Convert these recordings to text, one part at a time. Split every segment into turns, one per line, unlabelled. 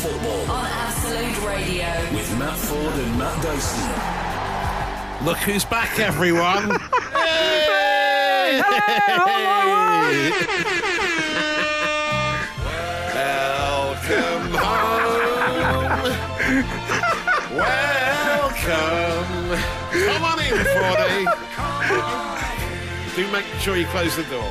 football
on Absolute Radio
with Matt Ford and Matt Dyson.
Look who's back, everyone!
Hey! Hello!
Welcome home. Welcome. Come on in, Fordy. Do make sure you close the door.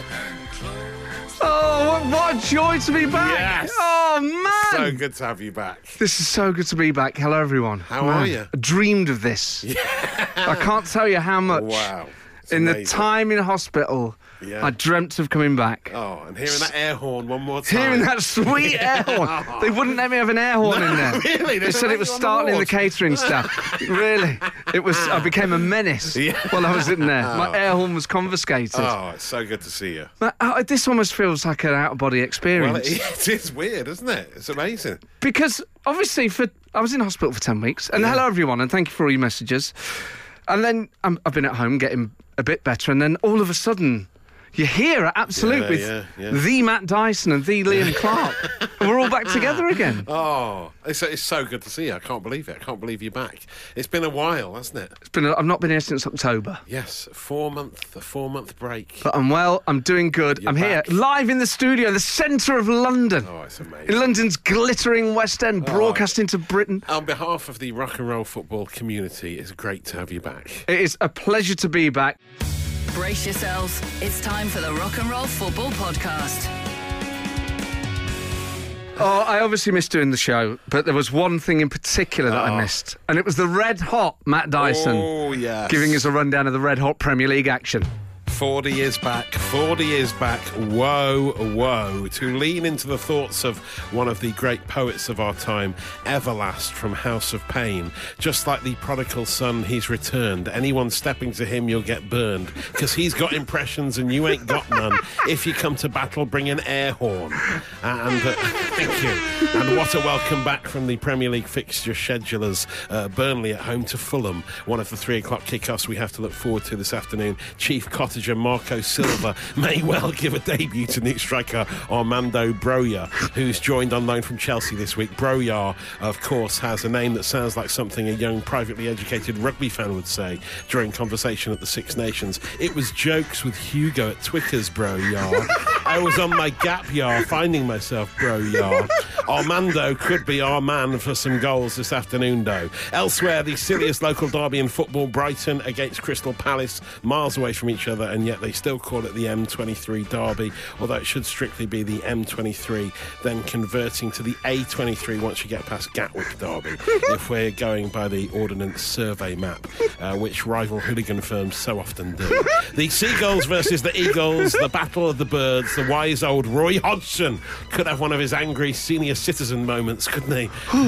Oh, what a joy to be back!
Yes.
Oh, man!
So good to have you back.
This is so good to be back. Hello, everyone.
How are you?
I dreamed of this.
Yeah.
I can't tell you how much.
Wow. It's
in
amazing.
the time in hospital,
Yeah.
I dreamt of coming back.
Oh, and hearing that air horn one more time.
Hearing that sweet air horn. They wouldn't let me have an air horn in there.
Really?
They said it was startling the catering staff. Really? It was. I became a menace while I was in there. My air horn was confiscated.
Oh, it's so good to see you.
But, this almost feels like an out-of-body experience.
Well, it is weird, isn't it? It's amazing.
Because, obviously, I was in hospital for 10 weeks. And hello, everyone, and thank you for all your messages. And then I've been at home getting a bit better, and then all of a sudden, you're here at Absolute with the Matt Dyson and the Liam Clark. And we're all back together again.
Oh, it's so good to see you. I can't believe it. I can't believe you're back. It's been a while, hasn't it?
I've not been here since October.
Yes, a 4-month break.
But I'm well, I'm doing good.
You're
I'm
back.
here, live in the studio, the centre of London.
Oh, it's amazing.
In London's glittering West End, broadcasting to Britain.
On behalf of the rock and roll football community, it's great to have you back.
It is a pleasure to be back.
Brace yourselves. It's time for the Rock and Roll Football Podcast.
Oh, I obviously missed doing the show, but there was one thing in particular that I missed, and it was the red hot Matt Dyson.
Oh, yes.
Giving us a rundown of the red hot Premier League action.
40 years back, 40 years back, woe, woe, to lean into the thoughts of one of the great poets of our time, Everlast from House of Pain. Just like the prodigal son, he's returned. Anyone stepping to him, you'll get burned, because he's got impressions and you ain't got none. If you come to battle, bring an air horn. And thank you. And what a welcome back from the Premier League fixture schedulers. Burnley at home to Fulham, one of the 3 o'clock kickoffs we have to look forward to this afternoon. Chief Cottager Marco Silva may well give a debut to new striker Armando Broja, who's joined on loan from Chelsea this week. Broja, of course, has a name that sounds like something a young, privately educated rugby fan would say during conversation at the Six Nations. It was jokes with Hugo at Twickers, Broja. I was on my gap year finding myself, Broja. Armando could be our man for some goals this afternoon, though. Elsewhere, the silliest local derby in football, Brighton against Crystal Palace, miles away from each other, and yet they still call it the M23 derby, although it should strictly be the M23, then converting to the A23 once you get past Gatwick derby, if we're going by the Ordnance Survey map, which rival hooligan firms so often do. The Seagulls versus the Eagles, the Battle of the Birds, the wise old Roy Hodgson could have one of his angry senior citizen moments, couldn't he?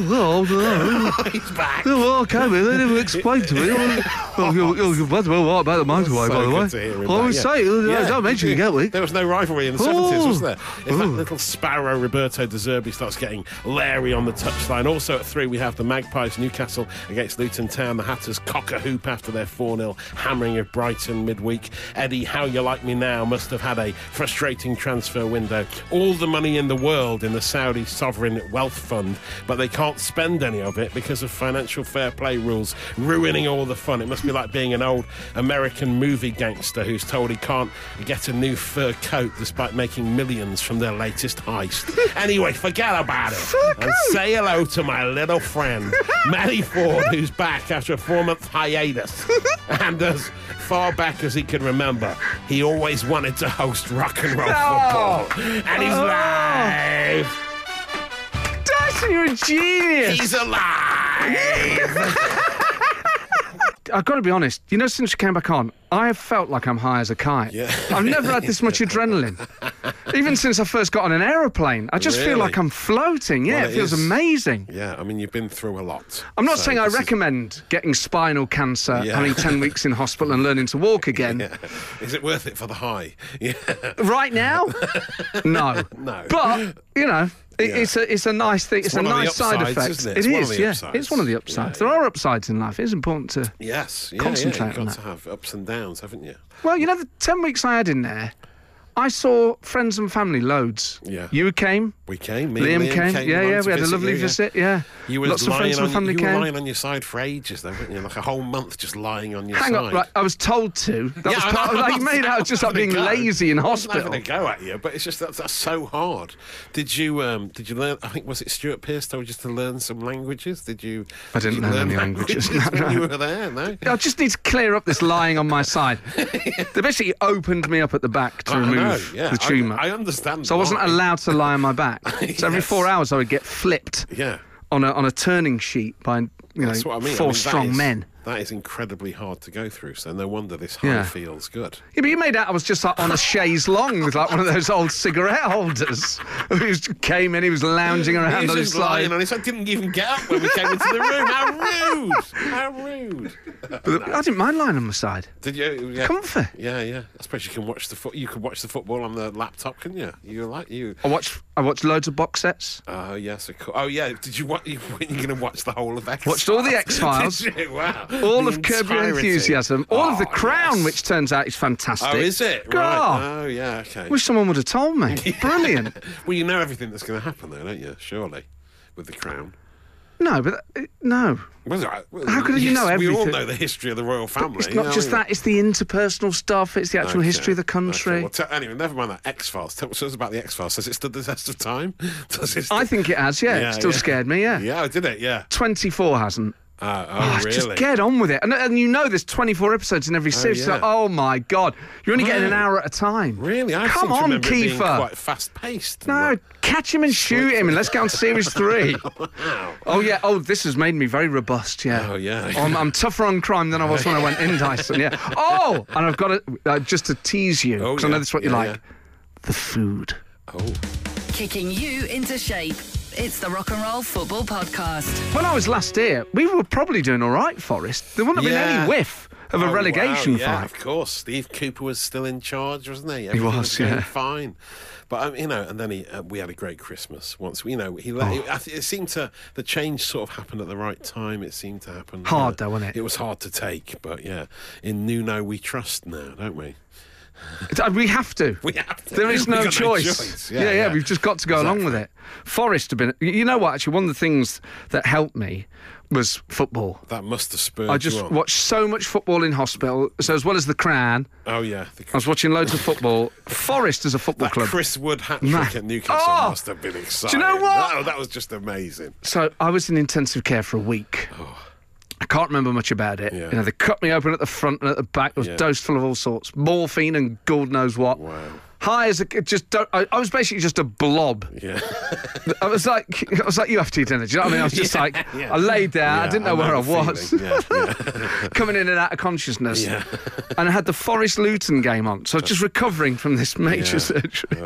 He's back.
Oh, okay, they never explained to me. You're well about the motorway, by the way.
Good to hear him
I
back,
would say, don't mention Gatwick.
There was no rivalry in the 70s, was there? In fact, little sparrow Roberto De Zerbi starts getting Larry on the touchline. Also at 3, we have the Magpies, Newcastle against Luton Town. The Hatters cock a hoop after their 4-0 hammering of Brighton midweek. Eddie, How You Like Me Now must have had a frustrating transfer window. All the money in the world in the Saudi Sovereign Wealth Fund, but they can't spend any of it because of financial fair play rules, ruining all the fun. It must be like being an old American movie gangster who's told he can't get a new fur coat despite making millions from their latest heist. Anyway, forget about it. And say hello to my little friend, Matty Ford, who's back after a 4-month hiatus. And as far back as he can remember, he always wanted to host rock and roll football. And he's live.
Dyson, you're a genius.
He's alive.
I've got to be honest, since you came back on, I have felt like I'm high as a kite.
Yeah.
I've never had this much adrenaline. Even since I first got on an aeroplane, I just feel like I'm floating. Yeah,
Well,
it feels amazing.
Yeah, I mean, you've been through a lot.
I'm not saying I recommend getting spinal cancer, having 10 weeks in hospital and learning to walk again.
Yeah. Is it worth it for the high? Yeah.
Right now? No.
No.
But, it's a nice thing. It's a nice side effect.
Isn't
It is, yeah.
upsides.
It's one of the upsides.
Yeah,
There are upsides in life. It is important to
Yes.
concentrate
You've
on
got
that.
to have ups and downs, haven't you?
Well, the 10 weeks I had in there, I saw friends and family loads.
Yeah.
You came.
We came.
Liam came. Yeah,
along to
we had a
visit
lovely
you,
visit. Yeah.
You were
Lots of friends and family
you
came.
were lying on your side for ages, though, weren't you? Like a whole month just lying on your
Hang
side.
on, right? I was told to. That was part of, like, made out just like being lazy in hospital.
I'm not having a go at you, but it's just that's so hard. Did you learn? I think was it Stuart Pearce told you to learn some languages? Did you?
I didn't learn any languages.
when you were there. No.
I just need to clear up this lying on my side. They basically opened me up at the back to remove the tumour.
I understand.
So I wasn't allowed to lie on my back. So every 4 hours I would get flipped on a turning sheet by
That's what I mean.
four strong men.
That is incredibly hard to go through, so no wonder this high feels good.
Yeah, but you made out I was just like on a chaise longue with like one of those old cigarette holders. Who just came in, he was lounging around
He
on
was
his
just lying
side.
on his side. Didn't even get up when we came into the room. How rude! How rude!
I didn't mind lying on my side.
Did you? Yeah.
Comfy.
Yeah, yeah. I suppose you can watch You could watch the football on the laptop, couldn't you?
I watched loads of box sets.
Oh yes, of course. Oh yeah. Did you? When you're going to watch the whole of X?
Watched all the X-Files.
Did you? Wow.
All
The
of Curb Your
entirety.
Enthusiasm. All of The Crown,
yes.
which turns out is fantastic.
Oh, is it?
God.
Right. Oh yeah. Okay.
Wish someone would have told me. Brilliant.
Well, you know everything that's going to happen, though, don't you? Surely, with the Crown.
No, but no.
Well,
How could you know
We all
everything?
know the history of the royal family.
It's not just that, it's the interpersonal stuff, it's the actual history of the country.
Okay. Well, anyway, never mind that. X-Files. Tell us about the X-Files. Has it stood the test of time?
I think it has, yeah. It still scared me, yeah.
Yeah, did it? Yeah.
24 hasn't.
Really?
Just get on with it. And you know there's 24 episodes in every series.
yeah.
So, oh my God. You're only getting an hour at a time.
Really? I
Come
seem to
on,
remember it being
Kiefer.
quite fast-paced.
No, catch him and shoot him and let's get on series 3. Oh, yeah. Oh, this has made me very robust, yeah.
Oh, yeah.
I'm tougher on crime than I was when I went in, Dyson, yeah. Oh, and I've got to, just to tease you, because I know this is what you like. The food.
Oh.
Kicking you into shape. It's the Rock and Roll Football Podcast.
When I was last here, we were probably doing all right, Forrest. There wouldn't have been any whiff of a relegation
wow, yeah,
fight.
of course. Steve Cooper was still in charge, wasn't he?
He was,
going
yeah.
fine. But and then we had a great Christmas. Once it seemed the change sort of happened at the right time. It seemed to happen
hard though, wasn't it?
It was hard to take, but yeah, in Nuno we trust now, don't we?
We have to.
We have to.
There is
We've
no
got
choice.
Yeah,
we've just got to go along with it. Forrest had been. You know what? Actually, one of the things that helped me was football.
That must have spurred
I just
you on.
watched so much football in hospital. So as well as the Crown,
Oh yeah,
I was watching loads of football. Forest as a football
that
club.
Chris Wood hat-trick at Newcastle
Oh!
must have been exciting.
Do you know what?
That was just amazing.
So I was in intensive care for a week. I can't remember much about it.
Yeah.
You know, they cut me open at the front and at the back. I was dosed full of all sorts, morphine and God knows what.
Wow.
High as I was basically just a blob.
Yeah.
I was like you have to eat dinner. Do you know what I mean? I was just I laid there. I didn't know where I was.
Yeah,
Coming in and out of consciousness.
Yeah.
And I had the Forest Luton game on. So I was just recovering from this major surgery.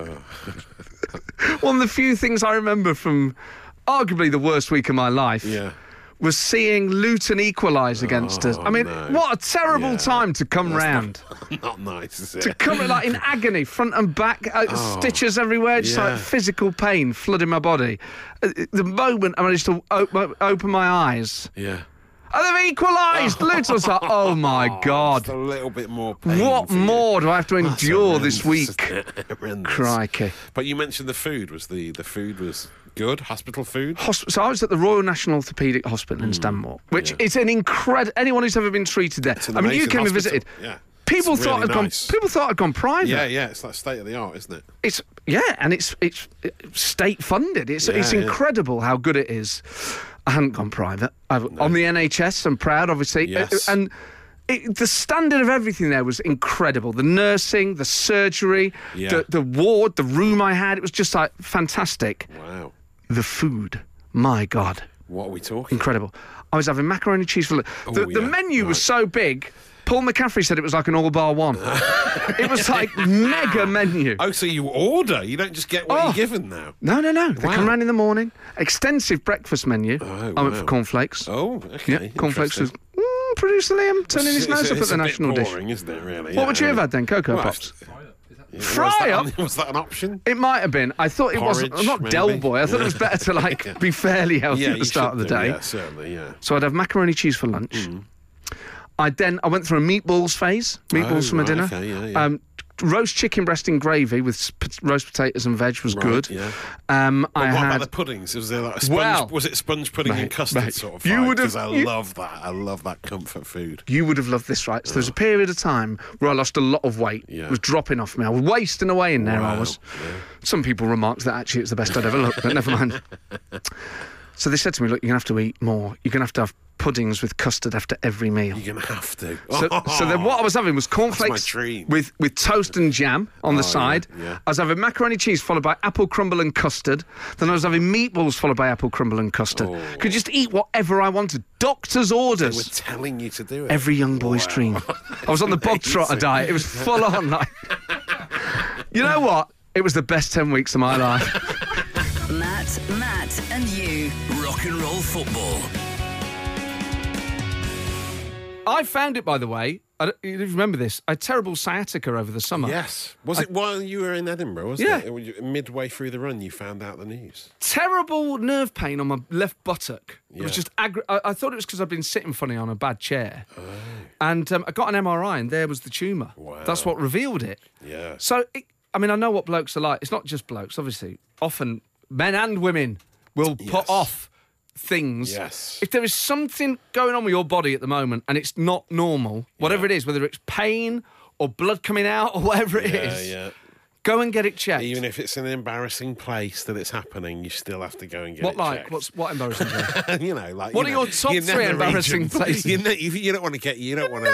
One of the few things I remember from arguably the worst week of my life was seeing Luton equalise against us. I mean, what a terrible time to come round.
Not nice, is it?
To come like in agony, front and back, stitches everywhere, just like physical pain flooding my body. The moment I managed to open my eyes.
Yeah.
And they've equalised! Luton was like, oh my God.
Just a little bit more pain.
What more do I have to endure this week?
Horrendous.
Crikey.
But you mentioned the food. The food was good? Hospital food?
So I was at the Royal National Orthopaedic Hospital in Stanmore, which is an incredible... Anyone who's ever been treated there... I mean, you came and visited.
Yeah.
People
It's
thought
really
I'd
nice.
gone. People thought I'd gone private.
Yeah. It's like state of the art, isn't it?
It's state funded. It's incredible how good it is. I hadn't gone private. On the NHS, I'm proud, obviously.
Yes.
And the standard of everything there was incredible. The nursing, the surgery, the ward, the room I had. It was just like fantastic.
Wow.
The food, my God.
What are we talking?
Incredible. I was having macaroni cheese for the menu was so big. Paul McCaffrey said it was like an all-bar one. It was like mega menu.
Oh, so you order? You don't just get what you're given now?
No. They
Wow.
come round in the morning. Extensive breakfast menu.
Oh,
I went for
wow.
cornflakes.
Oh, okay.
Yeah, cornflakes was...
Interesting.
Producer Liam turning his nose up at
It's
the
a bit
national dish.
boring, isn't it, really?
What would you have had then? Cocoa Pops? Fry up?
Was that an option?
It might have been. I thought it wasn't. I'm not
Porridge,
Del
maybe?
Boy. I thought it was better to be fairly healthy at the
you
start of the
should do,
day.
Yeah, certainly, yeah.
So I'd have macaroni cheese for lunch. I went through a meatballs phase. Meatballs for my
right,
dinner.
okay, yeah.
roast chicken breast in gravy with roast potatoes and veg was good.
Yeah.
I
What
had
about the puddings? Was there like a sponge?
Well,
was it sponge pudding and custard
mate,
sort of?
you would have-
Because I love that. I love that comfort food.
You would have loved this, right? So there was a period of time where I lost a lot of weight.
Yeah.
It was dropping off me. I was wasting away in there. I
Wow.
was.
Yeah.
Some people remarked that actually it's the best I'd ever looked, but never mind. So they said to me, look, you're going to have to eat more. You're going to have puddings with custard after every meal.
You're going to have to.
So then what I was having was cornflakes
That's my dream.
with toast and jam on the
yeah,
side.
yeah.
I was having macaroni cheese followed by apple crumble and custard. Then I was having meatballs followed by apple crumble and custard. Could just eat whatever I wanted. Doctor's
They
orders.
were telling you to do it.
Every young boy's dream. I was on the bog trotter
Amazing.
diet. It was full on. Like, you know what? It was the best 10 weeks of my life.
Matt, and you.
Rock and roll football.
I found it, by the way. You remember this? I had terrible sciatica over the summer.
Yes. Was it while you were in Edinburgh, wasn't
Yeah.
it? Midway through the run, you found out the news.
Terrible nerve pain on my left buttock. It was
Yeah.
just I thought it was because I'd been sitting funny on a bad chair. And I got an MRI and there was the tumour.
Wow.
That's what revealed it.
Yeah.
So, I know what blokes are like. It's not just blokes, obviously. Often men and women will
Yes.
put off things.
Yes.
If there is something going on with your body at the moment and it's not normal, whatever it is, whether it's pain or blood coming out or whatever it is,
Yeah.
go and get it checked.
Even if it's an embarrassing place that it's happening, you still have to go and get
what
it
like?
checked.
What embarrassing place?
You know, like
What
you
are
know,
your top
your
three
nether
embarrassing
region.
places?
You don't want to get you don't want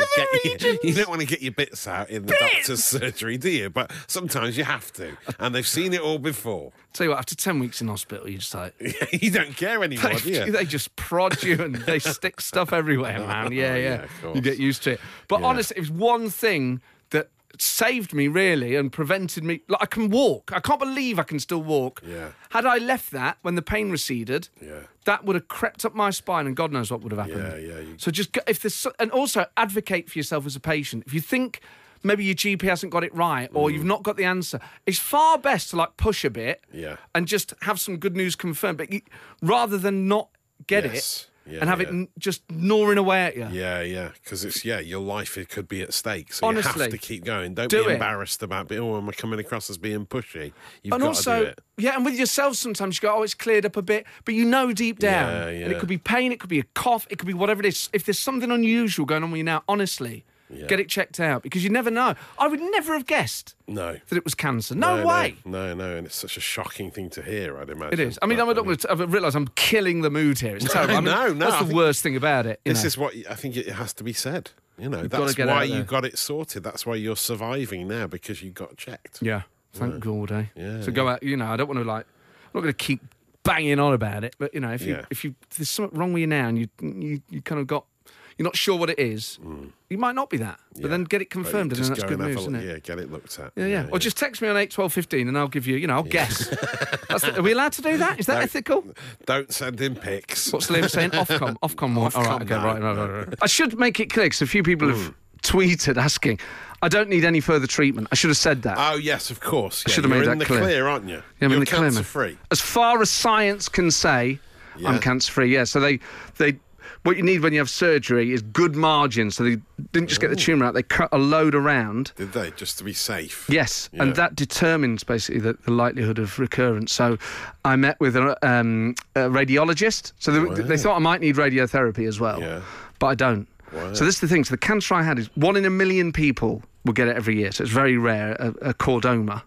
to get your bits out in the doctor's surgery, do you? But sometimes you have to, and they've seen it all before.
Tell you what, after 10 weeks in hospital, you just like...
You don't care anymore, do you?
They just prod you and they stick stuff everywhere, man. Yeah.
of course.
You get used to it. But
Yeah.
honestly, it was one thing that saved me, really, and prevented me... Like, I can walk. I can't believe I can still walk.
Yeah.
Had I left that when the pain receded, that would have crept up my spine and God knows what would have happened.
Yeah.
So just... If there's... And also, advocate for yourself as a patient. If you think... Maybe your GP hasn't got it right or you've not got the answer. It's far best to like push a bit and just have some good news confirmed. But rather than not get it and have it just gnawing away at you.
Yeah. Because it's your life it could be at stake. So
Honestly,
you have to keep going. Don't
do
be
it.
embarrassed about am I coming across as being pushy? You've
And
got
also,
to do it.
yeah, and with yourself sometimes you go, oh, it's cleared up a bit, but you know deep down, and it could be pain, it could be a cough, it could be whatever it is. If there's something unusual going on with you now, honestly, get it checked out because you never know. I would never have guessed that it was cancer. No way.
No, and it's such a shocking thing to hear, I'd imagine.
It is. I mean, I've realised I'm killing the mood here. It's terrible.
No,
that's the worst thing about it.
This is what I think it has to be said. You know,
gotta
that's
get
why
out there.
you got it sorted. That's why you're surviving now because you got checked.
Yeah. Thank God, eh?
Yeah,
So go out, I don't want to I'm not going to keep banging on about it, but if there's something wrong with you now and you kind of you're not sure what it is, you might not be that. But then get it confirmed and then that's good news, isn't it?
Yeah, get it looked at.
Yeah. Or just text me on 8 12 15 and I'll give you, I'll guess. Are we allowed to do that? Is that ethical?
Don't send in pics.
What's Liam saying? Ofcom one. All right, okay,
no,
right. I should make it clear because a few people have tweeted asking, I don't need any further treatment. I should have said that.
Oh, yes, of course. Yeah,
should have
you're
made
in
that
the
clear.
aren't you?
Yeah, I'm in
You're
the clear, man.
cancer-free.
As far as science can say, I'm cancer-free, yeah. So they what you need when you have surgery is good margins. So they didn't just get the tumour out, they cut a load around.
Did they? Just to be safe?
Yes,
Yeah.
and that determines basically the likelihood of recurrence. So I met with a radiologist. So they thought I might need radiotherapy as well, but I don't.
Wow.
So this is the thing. So the cancer I had is 1 in a million people will get it every year. So it's very rare, a chordoma.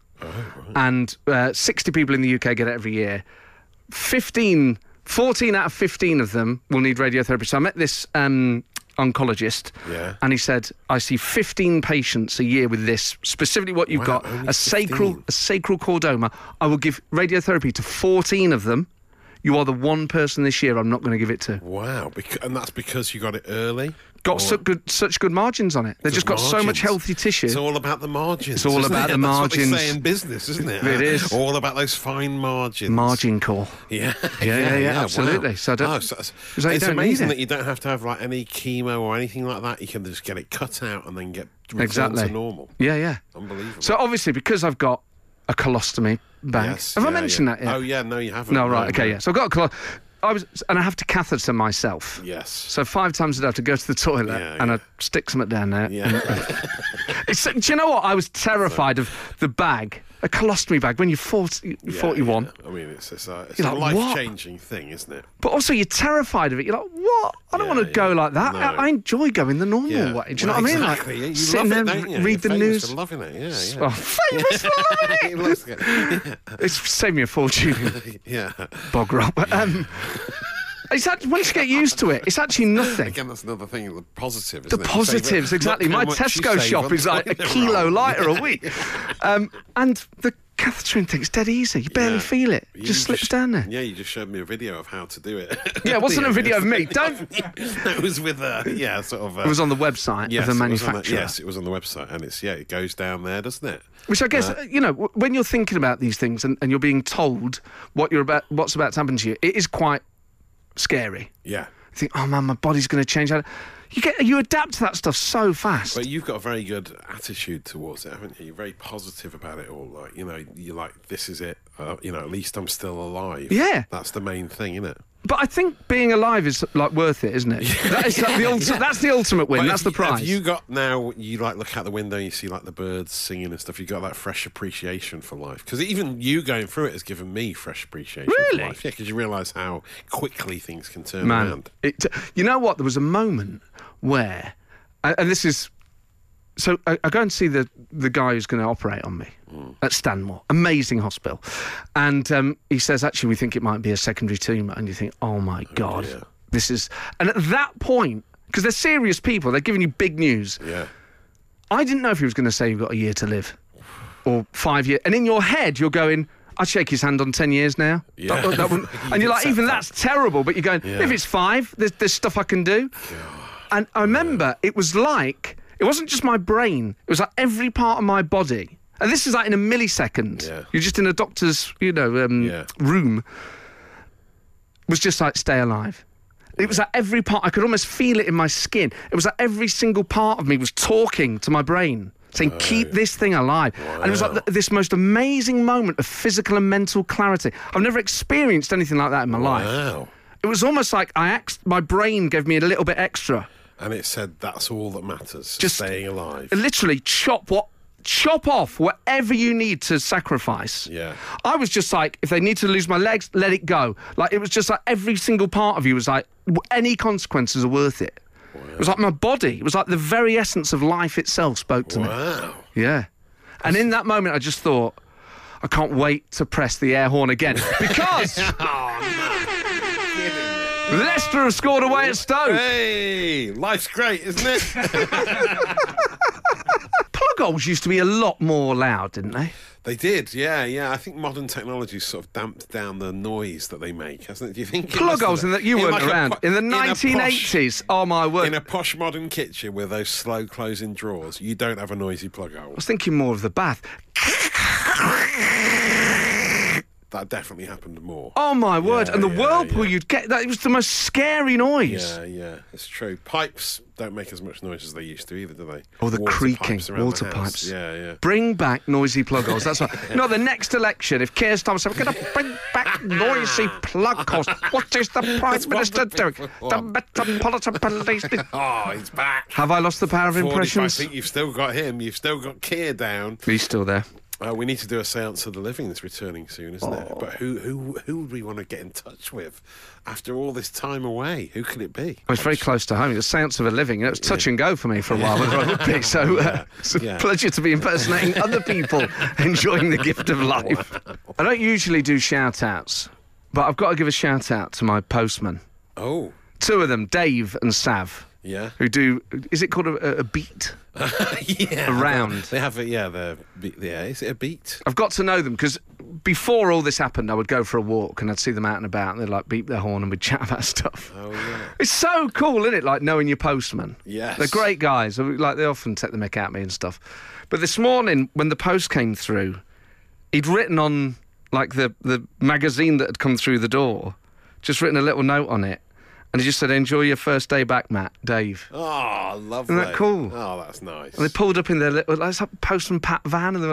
And 60 people in the UK get it every year. 14 out of 15 of them will need radiotherapy. So I met this oncologist, and he said, I see 15 patients a year with this, specifically what you've got,
only
a sacral chordoma. I will give radiotherapy to 14 of them. You are the one person this year I'm not going to give it to.
Wow. And that's because you got it early?
Got such good margins on it. They've just got so much healthy tissue.
It's all about the margins.
It's all about the margins.
That's what they say in business, isn't it?
It is.
All about those fine margins.
Margin call.
Yeah,
absolutely.
Wow.
So
it's
you don't
amazing
need it.
that you don't have to have like any chemo or anything like that. You can just get it cut out and then get returned
Exactly.
to normal.
Yeah.
Unbelievable.
So obviously, because I've got a colostomy bag.
Yes,
have I mentioned that yet?
Oh, yeah, no, you haven't.
No, right, okay, yeah. So I've got and I have to catheter myself.
Yes.
So 5 times a day I have to go to the toilet and I stick something down there.
Yeah.
Do you know what? I was terrified of the bag, a colostomy bag, when you're 41.
Yeah. I mean, it's a
like,
life-changing thing, isn't it?
But also you're terrified of it. You're like, what? I don't want to go like that.
No.
I enjoy going the normal way. Do you know what I mean?
Exactly.
Like,
You
sitting
love
there
it, don't you?
read the
You're famous
news.
for loving it, yeah.
Oh, famous for loving
He loves it.
It's saved me a fortune.
Yeah.
Bog roll. But, once you get used to it, it's actually nothing.
Again, that's another thing. The positive,
The
isn't it?
positives, exactly. My Tesco shop is like a kilo lighter a week. And the cathetering thing's dead easy. You barely feel it. It just slips down there.
Yeah, you just showed me a video of how to do it.
Yeah, it wasn't a video of me. Don't.
It was with sort of.
It was on the website of the manufacturer.
Yes, it was on the website, and it goes down there, doesn't it?
Which I guess, when you're thinking about these things and you're being told what's about to happen to you, it is quite scary.
Yeah.
You think, oh man, my body's going to change. You adapt to that stuff so fast.
But you've got a very good attitude towards it, haven't you? You're very positive about it all. Like, you're like, this is it. At least I'm still alive.
Yeah.
That's the main thing, isn't it?
But I think being alive is like worth it, isn't it? That's the ultimate win. That's the prize.
Have you got now? You like look out the window, and you see like the birds singing and stuff. You got that fresh appreciation for life, because even you going through it has given me fresh appreciation for life. Yeah, because you realise how quickly things can turn around.
You know what? There was a moment where, and this is. So I go and see the guy who's going to operate on me at Stanmore, amazing hospital, and he says, actually, we think it might be a secondary tumour, and you think, oh my God, this is. And at that point, because they're serious people, they're giving you big news.
Yeah.
I didn't know if he was going to say you've got a year to live, or 5 years, and in your head you're going, I'd shake his hand on 10 years now.
Yeah.
And you're like, even that's terrible, but you're going, if it's 5, there's stuff I can do. God. And I remember it was like. It wasn't just my brain. It was like every part of my body. And this is like in a millisecond. Yeah. You're just in a doctor's, room. Was just like, stay alive. It was like every part. I could almost feel it in my skin. It was like every single part of me was talking to my brain, saying, keep this thing alive. Wow. And it was like this most amazing moment of physical and mental clarity. I've never experienced anything like that in my life. It was almost like my brain gave me a little bit extra.
And it said that's all that matters, just staying alive.
Literally chop off whatever you need to sacrifice.
Yeah.
I was just like, if they need to lose my legs, let it go. Like, it was just like every single part of you was like, any consequences are worth it. Wow. It was like my body. It was like the very essence of life itself spoke to me.
Wow.
Yeah. And in that moment, I just thought, I can't wait to press the air horn again. Because... Leicester have scored away at Stoke.
Hey, life's great, isn't it?
Plug holes used to be a lot more loud, didn't they?
They did, yeah. I think modern technology sort of damped down the noise that they make, hasn't it? Do you think
plug holes in that you weren't around in the 1980s? Oh my word!
In a posh modern kitchen with those slow closing drawers, you don't have a noisy plug hole.
I was thinking more of the bath.
That definitely happened more.
Oh my word! And the whirlpool you'd get, it was the most scary noise.
Yeah, it's true. Pipes don't make as much noise as they used to either, do they?
Or the creaking water pipes.
Yeah.
Bring back noisy plug holes. That's right. The next election, if Keir Starmer said, we're going to bring back noisy plug holes, what is the Prime Minister doing? The Metropolitan Police.
Oh, he's back.
Have I lost the power of impressions?
I think you've still got him. You've still got Keir down.
He's still there.
We need to do a Seance of the Living that's returning soon, isn't it? But who would we want to get in touch with after all this time away? Who can it be?
Well, it's very close to home. It's Seance of a Living. It was touch and go for me for a while whether I would be. So it's a pleasure to be impersonating other people enjoying the gift of life. Wow. I don't usually do shout-outs, but I've got to give a shout-out to my postman.
Oh.
2 of them, Dave and Sav.
Yeah.
Who do, is it called a beat?
Yeah.
A round.
They have is it a beat?
I've got to know them because before all this happened, I would go for a walk and I'd see them out and about and they'd like beep their horn and we'd chat about stuff.
Oh, yeah.
It's so cool, isn't it? Like knowing your postman.
Yes.
They're great guys. Like they often take the mick out of me and stuff. But this morning, when the post came through, he'd written on like the magazine that had come through the door, just written a little note on it. And he just said, enjoy your first day back, Matt, Dave.
Oh, lovely.
Isn't that cool?
Oh, that's nice.
And they pulled up in their little, like, Postman Pat van, and they were like,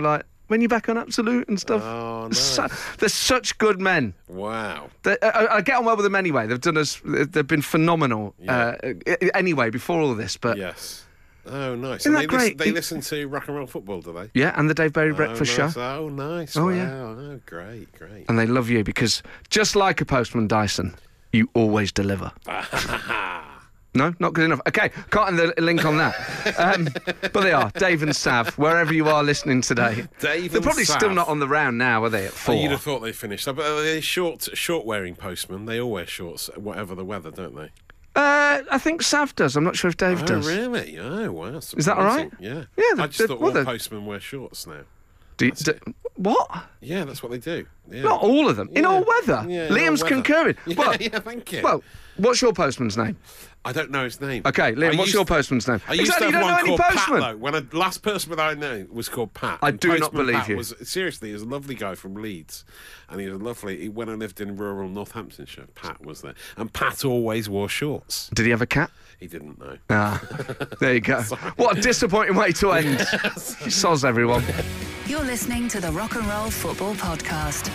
when you're back on Absolute and stuff.
Oh, nice.
They're such good men.
Wow.
I get on well with them anyway. They've been phenomenal anyway before all this. But
yes. Oh, nice.
Isn't that great?
They listen to Rock and Roll Football, do they?
Yeah, and the Dave Berry Breakfast
nice.
Show.
Oh, nice.
Oh,
wow.
yeah.
Oh, great.
And they love you because just like a postman Dyson, you always deliver. No, not good enough. Okay, can't end the link on that. But they are. Dave and Sav, wherever you are listening today.
Dave
They're probably still not on the round now, are they, at 4?
You'd have thought they finished. But they're short-wearing postmen. They all wear shorts, whatever the weather, don't they?
I think Sav does. I'm not sure if Dave does.
Oh, really? Oh, wow.
Is that all right?
Yeah.
Yeah.
I just thought all postmen wear shorts now.
What?
Yeah, that's what they do. Yeah.
Not all of them. In all weather.
Yeah,
Liam's
all weather.
concurring.
Yeah, thank you.
Well, what's your postman's name?
I don't know his name.
Okay, Liam, what's your postman's name?
I used
Exactly,
to have
you don't
one
know any
called
postman.
Pat, though. When the last person I knew was called Pat.
I
and
do not
Postman
believe
Pat
you.
Seriously, he was a lovely guy from Leeds. And he was lovely. He went and lived in rural Northamptonshire. Pat was there. And Pat always wore shorts.
Did he have a cat?
He didn't know.
There you go. What a disappointing way to end. Soz, everyone.
You're listening to the Rock and Roll Football Podcast.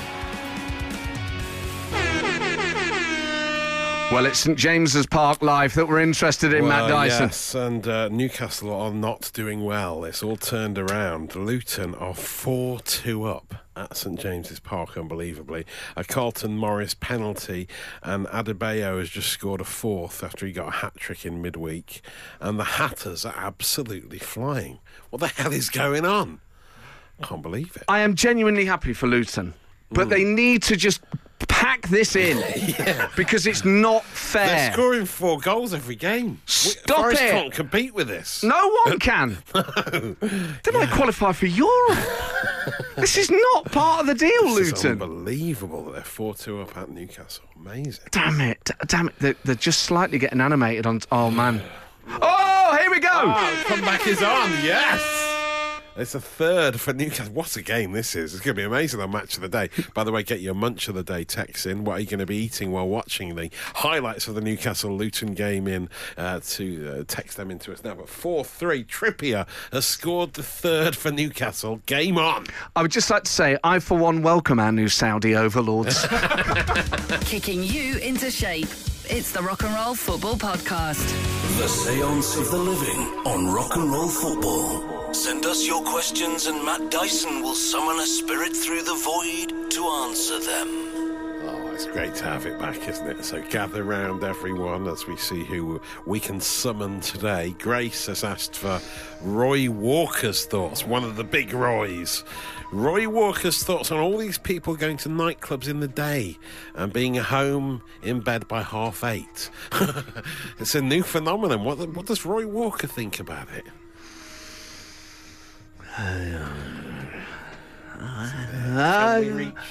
Well, it's St James's Park Live that we're interested in, Matt Dyson.
Yes, and Newcastle are not doing well. It's all turned around. Luton are 4-2 up at St James's Park, unbelievably. A Carlton Morris penalty, and Adebayo has just scored a fourth after he got a hat-trick in midweek. And the Hatters are absolutely flying. What the hell is going on? I can't believe it.
I am genuinely happy for Luton, but they need to just pack this in because it's not fair.
They're scoring 4 goals every game.
Stop
Forest
it.
can't compete with this.
No one can. They might qualify for Europe. This is not part of the deal,
It's
Luton.
unbelievable that they're 4-2 up at Newcastle. Amazing.
Damn it. They're just slightly getting animated on... Oh, man. Oh, here we go.
Oh, comeback is on, yes! It's a third for Newcastle. What a game this is. It's going to be amazing on Match of the Day. By the way, get your Munch of the Day text in. What are you going to be eating while watching the highlights of the Newcastle-Luton game in to text them into us now. But 4-3, Trippier has scored the third for Newcastle. Game on!
I would just like to say, I, for one, welcome our new Saudi overlords.
Kicking you into shape. It's the Rock and Roll Football Podcast.
The Seance of the Living on Rock and Roll Football. Send us your questions and Matt Dyson will summon a spirit through the void to answer them.
Oh, it's great to have it back, isn't it? So gather round, everyone, as we see who we can summon today. Grace has asked for Roy Walker's thoughts, one of the big Roys. Roy Walker's thoughts on all these people going to nightclubs in the day and being home in bed by 8:30. It's a new phenomenon. What does Roy Walker think about it? Can we reach?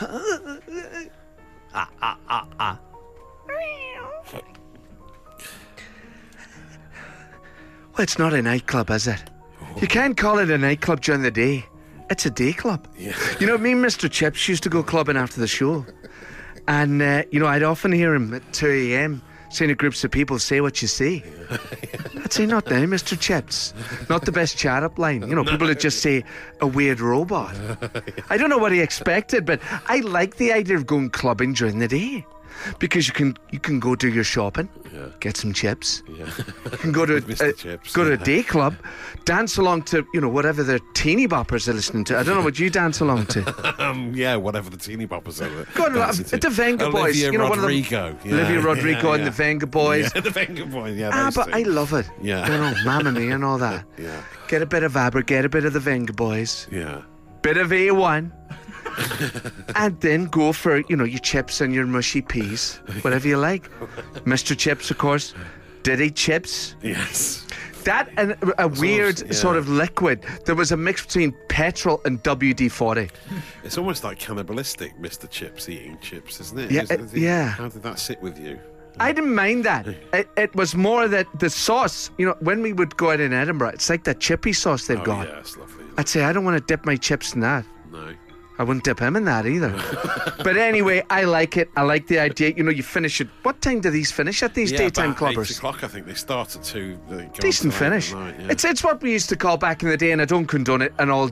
Well, it's not a nightclub, is it? You can't call it a nightclub during the day. It's a day club.
Yeah.
You know, me and Mr. Chips used to go clubbing after the show. And, I'd often hear him at 2 a.m. saying to groups of people, say what you see. I'd say, not now, Mr. Chips. Not the best chat-up line. You know, people would just say, a weird robot. I don't know what he expected, but I like the idea of going clubbing during the day. Because you can go do your shopping, get some chips. Yeah. You can go to a day club, dance along to whatever the teeny boppers are listening to. I don't know what you dance along to.
Whatever the teeny boppers are.
Go to the Venga Boys.
Olivia Rodrigo.
Olivia Rodrigo and the Venga Boys.
Yeah, the Venga Boys. Yeah,
but I love it.
Yeah.
Mamma Mia and all that.
Yeah.
Get a bit of ABBA, get a bit of the Venga Boys.
Yeah.
Bit of A1. And then go for, your chips and your mushy peas, whatever you like. Mr. Chips, of course. Diddy Chips.
Yes.
That and a weird sort of liquid. There was a mix between petrol and WD-40.
It's almost like cannibalistic, Mr. Chips eating chips, isn't it?
Yeah.
How did that sit with you?
I didn't mind that. It was more that the sauce, when we would go out in Edinburgh, it's like that chippy sauce they've got.
Yeah, it's lovely.
I'd say, I don't want to dip my chips in that.
No.
I wouldn't dip him in that either. But anyway, I like it. I like the idea. You finish at... What time do these finish at these daytime clubbers?
8 o'clock, I think. They start at 2.
Decent finish. It's what we used to call back in the day in a Dunkin' Donut an all-dayer.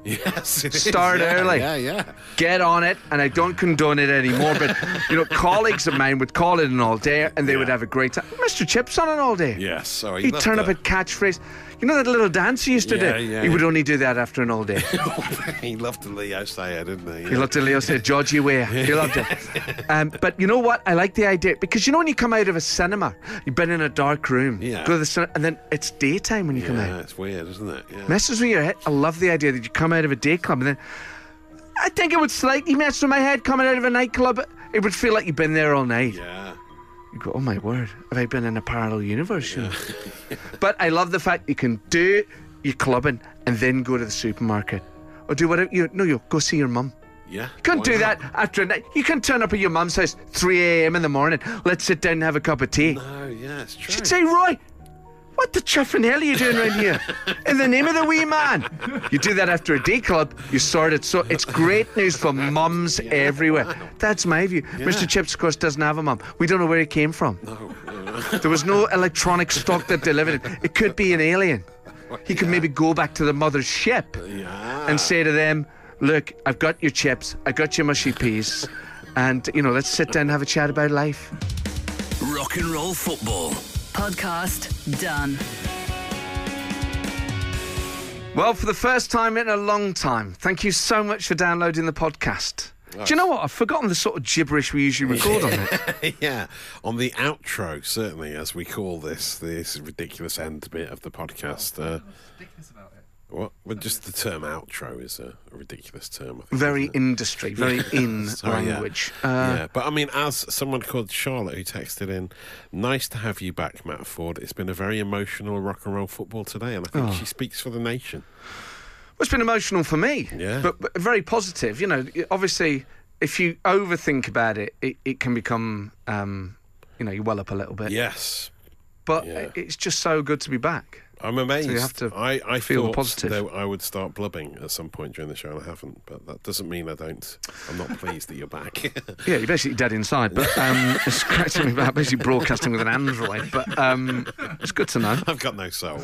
Yes, it is.
Start early.
Yeah.
Get on it, and I don't condone it anymore, but, colleagues of mine would call it an all-day, and they would have a great time. Mr. Chips on an all-day.
Yes, so
He'd turn up at catchphrase. You know that little dance he used to do?
Yeah,
he would only do that after an all-day.
He loved the Leo Sayer, didn't he?
He loved the Leo Sayer, Georgie Weah. He loved it. But you know what? I like the idea, because when you come out of a cinema, you've been in a dark room, go to the cinema, and then it's daytime when you come out.
Yeah, it's weird, isn't it? Yeah.
Messes with your head. I love the idea that you come out of a day club, and then I think it would slightly mess with my head coming out of a nightclub. It would feel like you've been there all night.
Yeah.
You go, oh my word, have I been in a parallel universe? Yeah. But I love the fact you can do your clubbing and then go to the supermarket. Or do whatever. You go see your mum.
Yeah.
You can't do that after a night. You can turn up at your mum's house 3 a.m. in the morning. Let's sit down and have a cup of tea.
No, yeah, it's true.
She'd say, Roy, what the chuffing hell are you doing around here? In the name of the wee man. You do that after a day club, you sort it. So it's great news for mums everywhere. That's my view.
Yeah.
Mr. Chips, of course, doesn't have a mum. We don't know where he came from.
No.
There was no electronic stock that delivered it. It could be an alien. He could maybe go back to the mother's ship and say to them, look, I've got your chips, I got your mushy peas, and, let's sit down and have a chat about life.
Rock and Roll Football.
Podcast done.
Well, for the first time in a long time, thank you so much for downloading the podcast. Do you know what? I've forgotten the sort of gibberish we usually record on it.
Yeah, on the outro, certainly, as we call this ridiculous end bit of the podcast.
Ridiculous about it.
What? Well, just the term outro is a ridiculous term. I think,
Very industry, very in language.
Yeah, but I mean, as someone called Charlotte who texted in, nice to have you back, Matt Ford. It's been a very emotional rock and roll football today, and I think she speaks for the nation.
Well, it's been emotional for me, but very positive. Obviously, if you overthink about it, it can become, you well up a little bit.
Yes.
But it's just so good to be back.
I'm amazed.
So you have to
I
feel
thought
positive.
that I would start blubbing at some point during the show, and I haven't. But that doesn't mean I'm not pleased that you're back.
Yeah, you're basically dead inside. But it's cracking me about basically broadcasting with an Android. But it's good to know.
I've got no soul.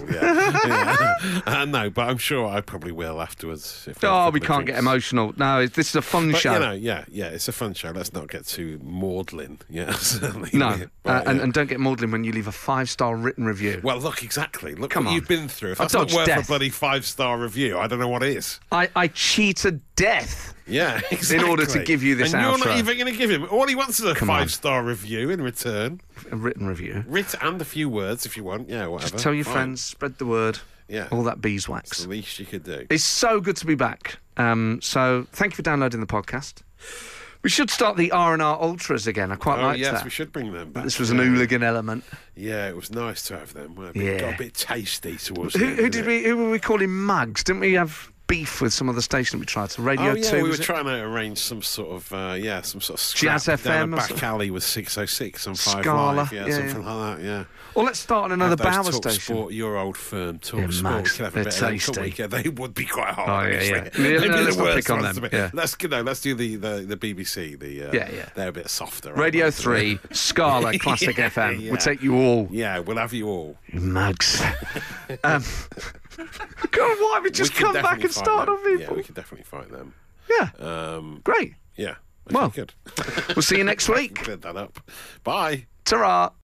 Yeah. No, but I'm sure I probably will afterwards. If
we can't get emotional. No, this is a fun show.
It's a fun show. Let's not get too maudlin. Yeah, certainly.
No, and don't get maudlin when you leave a 5-star written review.
Well, look, exactly. Look
Come
what
on.
you've been through. If
I
that's not
dodged
worth
death.
a bloody 5-star review, I don't know what is.
I cheated death.
Yeah, exactly.
In order to give you this
and you're
outro.
not even going to give him. All he wants is a
Come on.
5-star review in return.
A written review.
Writ and a few words if you want. Yeah, whatever.
Just tell your
Fine.
friends, spread the word.
Yeah.
All that
It's
beeswax.
the least you could do.
It's so good to be back. So thank you for downloading the podcast. We should start the R&R Ultras again. I quite like
yes,
that.
we should bring them back.
This was an hooligan element.
Yeah, it was nice to have them. It
Yeah.
got a bit tasty towards
Who,
the end,
who
didn't
did
it?
we? Who were we calling mugs? Didn't we have beef with some other station we tried to? Radio 2.
we were
was it?
trying to arrange some sort of scrap
Jazz
down
FM
a
or
back
something.
alley with 606 and 5
Scala,
Live,
yeah,
something like that. Yeah.
Or let's start on another
Have
Bauer
those Talk
station.
Sport, your old firm, Talk
Yeah,
Sport.
Max,
We could have a
they're
bit of them, couldn't we?
tasty.
Yeah, they would be quite hard.
Oh, yeah,
actually.
yeah.
They'd be
Let's
the
not
worst
pick on
ones
them,
to be-
yeah.
Let's do the BBC.
Yeah.
They're a bit softer.
Radio
aren't they?
3, Scala, Classic
Yeah,
FM.
yeah.
We'll take you all.
Yeah, we'll have you all.
You mugs. God, why don't we just
We can
come back
definitely
and
fight
start
them.
on people?
Yeah, we can definitely fight them.
Yeah. Great.
Yeah.
Well,
good.
We'll see you next week.
Cleared that up. Bye.
Ta-ra.